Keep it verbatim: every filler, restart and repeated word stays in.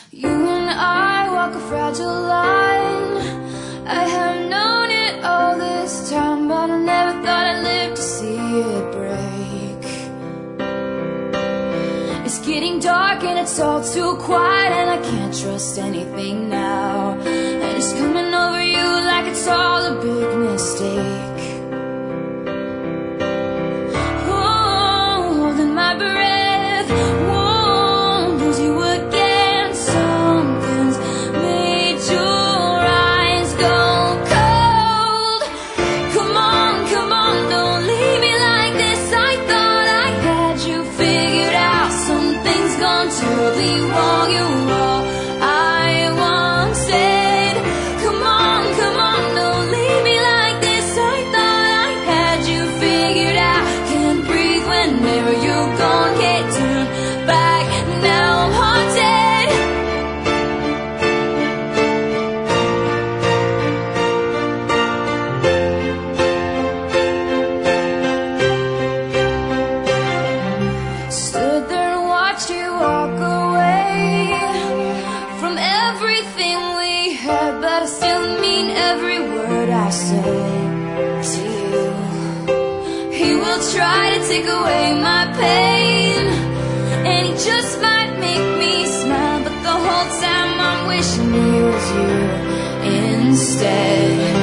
You and I walk a fragile line. I have known it all this time, but I never thought I'd live to see it break. It's getting dark and it's all too quiet, and I can't trust anything now. And it's coming over you like it's all a big mistake. Oh, holding my breath, won't lose you again. Something's made your eyes go cold. Come on, come on, don't leave me like this. I thought I had you figured out. Something's gone terribly wrong. You're all I wanted. Come on, come on, don't leave me like this. I thought I had you figured out. Can't breathe whenever you're gone. Can't turn back now. I'm haunted. Stood there and watched you walk away from everything we had, but I still mean every word I say to you. He will try to take away my pain, and he just might make me smile, but the whole time I'm wishing he was you instead.